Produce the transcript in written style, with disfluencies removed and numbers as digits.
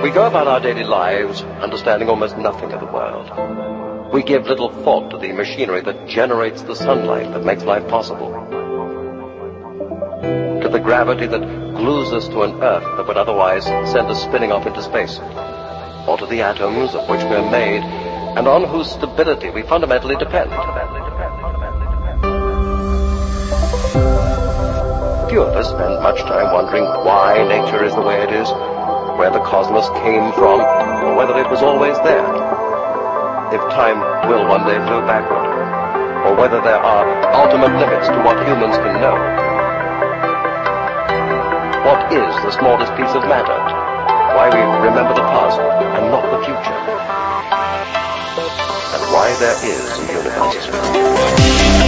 We go about our daily lives understanding almost nothing of the world. We give little thought to the machinery that generates the sunlight that makes life possible, to the gravity that glues us to an earth that would otherwise send us spinning off into space, or to the atoms of which we're made and on whose stability we fundamentally depend. Few of us spend much time wondering why nature is the way it is, where the cosmos came from, or whether it was always there, if time will one day flow backward, or whether there are ultimate limits to what humans can know. What is the smallest piece of matter? Why we remember the past and not the future? And why there is a universe.